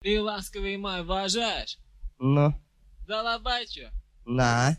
Ты ласковый май уважаешь? Ну, Да лобачу. на.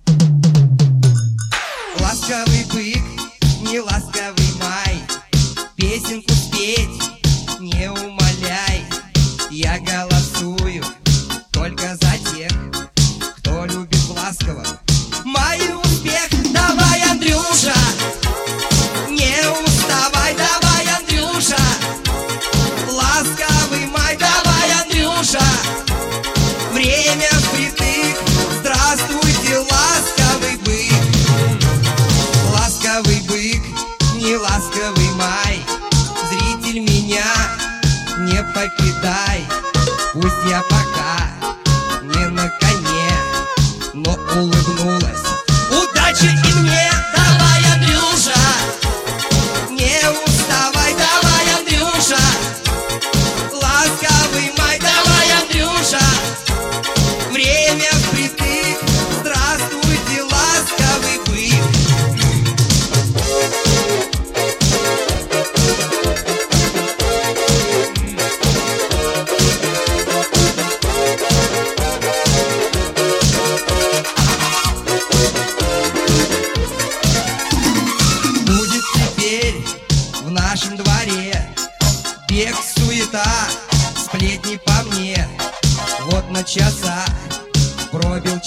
Ласковый бык, не ласковый май, песенку спеть не умоляй. Я голосую только за тех, кто любит ласково. Май успех, давай, Андрюша, не уставай, давай, Андрюша. Ласковый май, давай, Андрюша, время впритык. Здравствуйте, ласковый бык. Ласковый бык, не ласковый май, зритель, меня не покидай. Пусть я пока не на коне, но улыбнулась удача и мне. Давай, Андрюша, не уставай, давай, Андрюша. Ласковый май, давай, Андрюша, время впритык. Здравствуйте, ласковый бык. Будет теперь в нашем дворе бег, суета, сплетни по мне. Вот на часах пробил